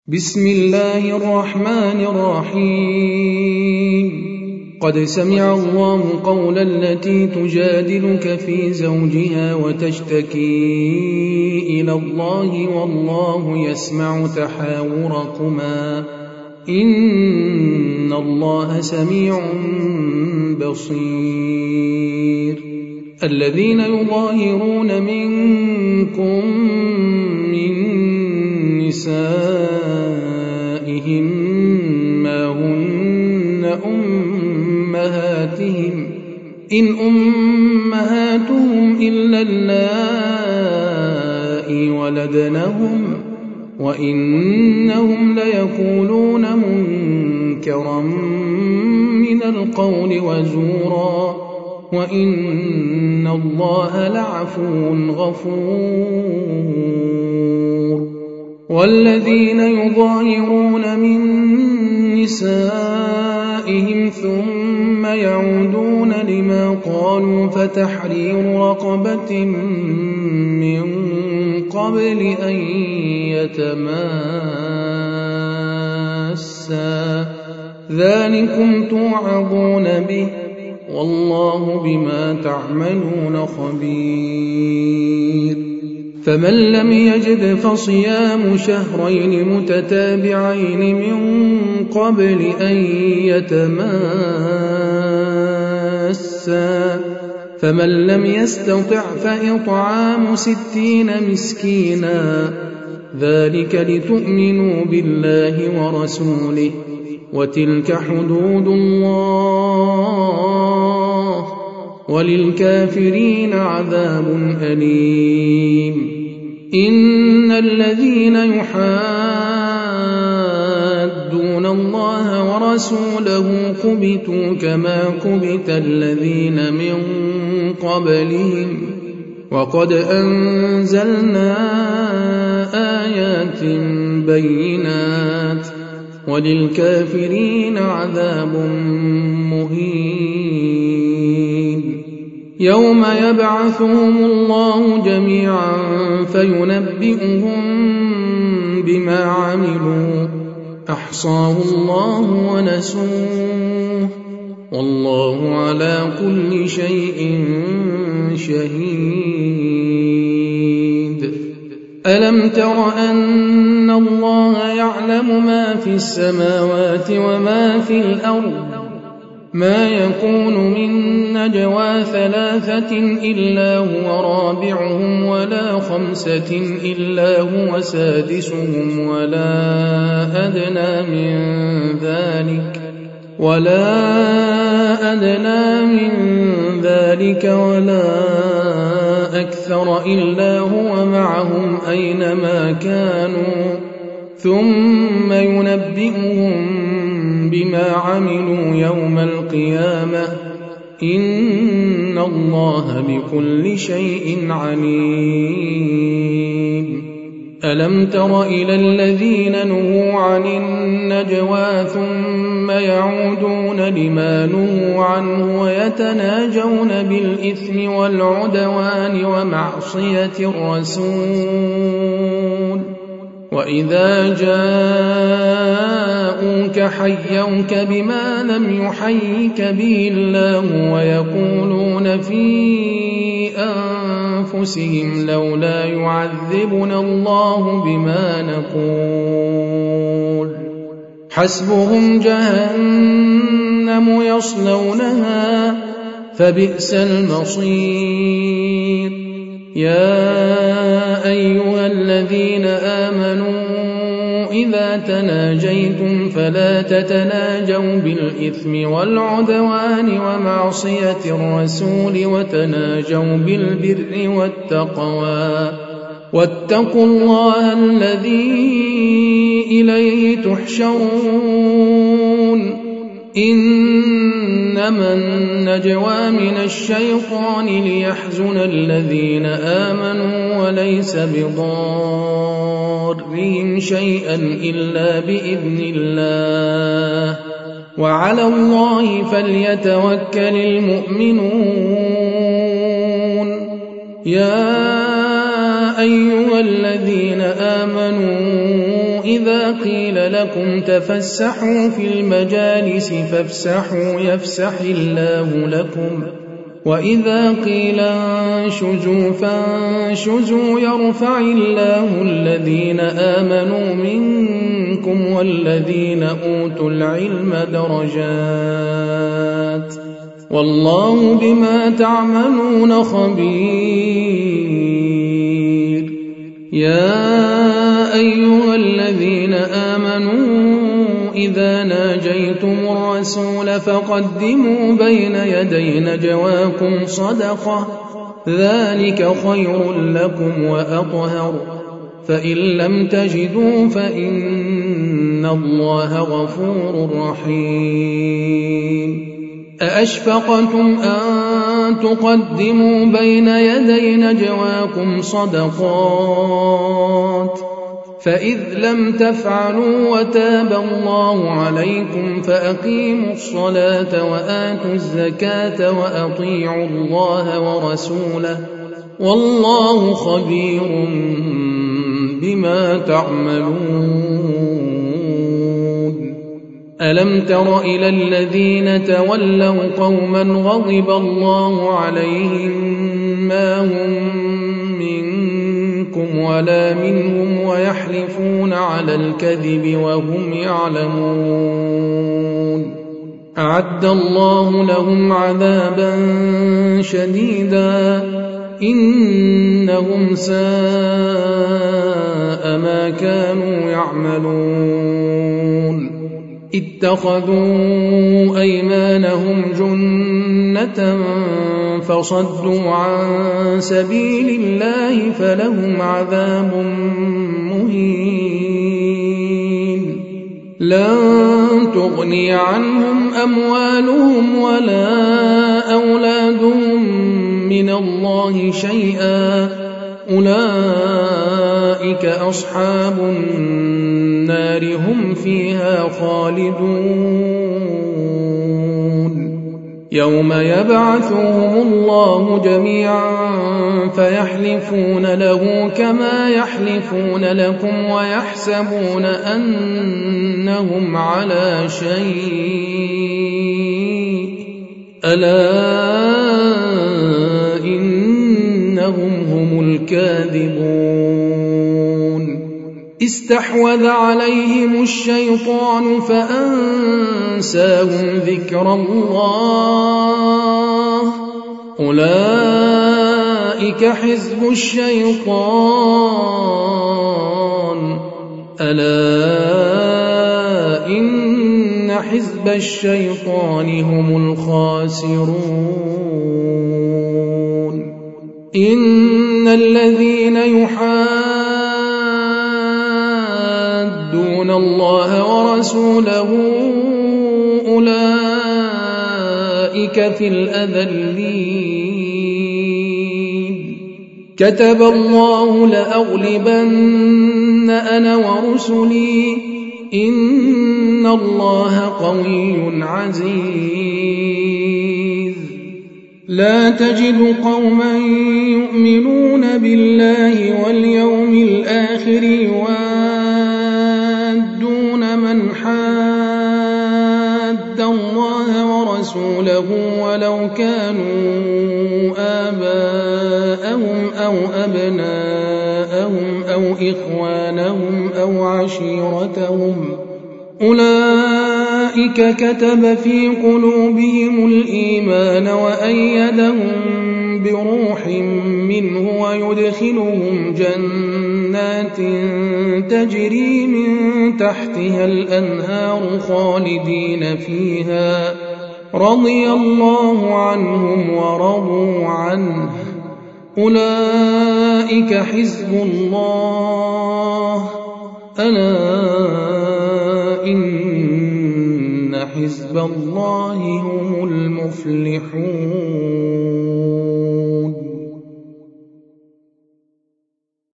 بسم الله الرحمن الرحيم قد سمع الله قول التي تجادلك في زوجها وتشتكي إلى الله والله يسمع تحاوركما إن الله سميع بصير الذين يظاهرون منكم من نسائهم ما هن أمهاتهم إن أمهاتهم إلا اللائي ولدنهم وإنهم ليقولون منكرا من القول وزورا وإن الله لعفو غفور والذين يظاهرون من نسائهم ثم يعودون لما قالوا فتحرير رقبة من قبل أن يتماسا ذلكم توعظون به والله بما تعملون خبير فمن لم يجد فصيام شهرين متتابعين من قبل أن يتماسا فمن لم يستطع فإطعام 60 مسكينا ذلك لتؤمنوا بالله ورسوله وتلك حدود الله وللكافرين عذاب أليم إن الذين يحادون الله ورسوله كبتوا كما كبت الذين من قبلهم وقد أنزلنا آيات بينات وللكافرين عذاب مهين يوم يبعثهم الله جميعا فينبئهم بما عملوا أحصاه الله ونسوه والله على كل شيء شهيد ألم تر أن الله يعلم ما في السماوات وما في الأرض ما يكون من نجوى 3 إلا هو رابعهم ولا 5 إلا هو سادسهم ولا أدنى من ذلك ولا أكثر إلا هو معهم أينما كانوا ثم ينبئهم بما عملوا يوم القيامة إن الله بكل شيء عليم ألم تر إلى الذين نهوا عن النجوى ثم يعودون لما نهوا عنه ويتناجون بالإثم والعدوان ومعصية الرسول وإذا جاءوك حيوك بما لم يحيك به الله ويقولون في أنفسهم لولا يعذبنا الله بما نقول حسبهم جهنم يصلونها فبئس المصير يا أيها الذين آمنوا إذا تناجيتم فلا تتناجوا بالإثم والعدوان ومعصية الرسول وتناجوا بالبر والتقوى واتقوا الله الذي إليه تحشرون إنما النجوى من الشيطان ليحزن الذين آمنوا وليس بضارهم شيئا إلا بإذن الله وعلى الله فليتوكل المؤمنون يا أيها الذين آمنوا وإذا قيل لكم تفسحوا في المجالس فافسحوا يفسح الله لكم وإذا قيل انشزوا فانشزوا يرفع الله الذين آمنوا منكم والذين أوتوا العلم درجات والله بما تعملون خبير. يا أيها الذين آمنوا إذا ناجيتم الرسول فقدموا بين يدي نجواكم صدقة ذلك خير لكم وأطهر فإن لم تجدوا فإن الله غفور رحيم. أأشفقتم أن تقدموا بين يدي نجواكم صدقات فإذ لم تفعلوا وتاب الله عليكم فأقيموا الصلاة وآتوا الزكاة وأطيعوا الله ورسوله والله خبير بما تعملون. ألم تر إلى الذين تولوا قوما غضب الله عليهم ما هم منكم ولا منهم ويحلفون على الكذب وهم يعلمون أعد الله لهم عذابا شديدا إنهم ساء ما كانوا يعملون. اتخذوا أيمانهم جنة فصدوا عن سبيل الله فلهم عذاب مهين. لن تغني عنهم أموالهم ولا أولادهم من الله شيئا أولئك أصحاب النار هم فيها خالدون. يوم يبعثهم الله جميعا فيحلفون له كما يحلفون لكم ويحسبون أنهم على شيء ألا إنهم هم الكاذبون. استحوذ عليهم الشيطان فأنساهم ذكر الله أولئك حزب الشيطان ألا إن حزب الشيطان هم الخاسرون. إن الذين يحادون الله ورسوله أولئك في الأذلين. كتب الله لأغلبن أنا ورسلي إن الله قوي عزيز. لا تجد قوما يؤمنون بالله واليوم الآخر يوادون من حاد الله ورسوله ولو كانوا آباءهم أو أبناءهم أو إخوانهم أو عشيرتهم أولئك كتب في قلوبهم الإيمان وأيدهم بروح منه ويدخلهم جنات تجري من تحتها الأنهار خالدين فيها رضي الله عنهم ورضوا عنه أولئك حزب الله ألا إن حزب الله هم المفلحون.